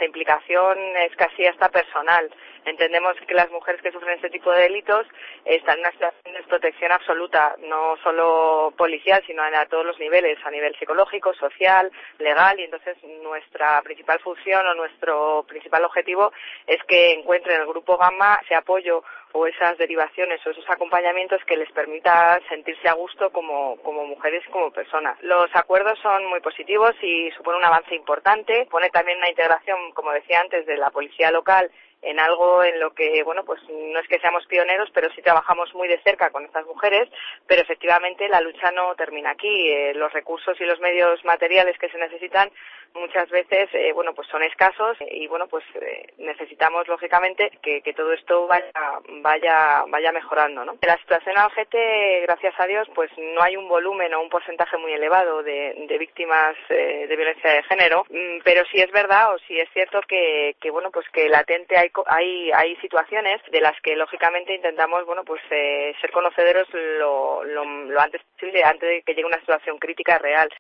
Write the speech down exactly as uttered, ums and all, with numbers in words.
implicación es casi hasta personal. Entendemos que las mujeres que sufren este tipo de delitos están en una situación de desprotección absoluta, no solo policial, sino a todos los niveles, a nivel psicológico, social, legal, y entonces nuestra principal función o nuestro principal objetivo es que encuentren en el Grupo Gamma ese apoyo o esas derivaciones o esos acompañamientos que les permita sentirse a gusto como, como mujeres y como personas. Los acuerdos son muy positivos y suponen un avance importante, pone también una integración, como decía antes, de la policía local en algo en lo que, bueno, pues no es que seamos pioneros, pero sí trabajamos muy de cerca con estas mujeres, pero efectivamente la lucha no termina aquí. Eh, los recursos y los medios materiales que se necesitan muchas veces, eh, bueno, pues son escasos y, bueno, pues eh, necesitamos, lógicamente, que, que todo esto vaya, vaya, vaya mejorando, ¿no? En la situación en Algete, gracias a Dios, pues no hay un volumen o un porcentaje muy elevado de, de víctimas eh, de violencia de género, pero sí es verdad o sí es cierto que, que bueno, pues que latente hay Hay, hay situaciones de las que lógicamente intentamos, bueno, pues eh, ser conocedores lo, lo, lo antes posible, antes de que llegue una situación crítica real.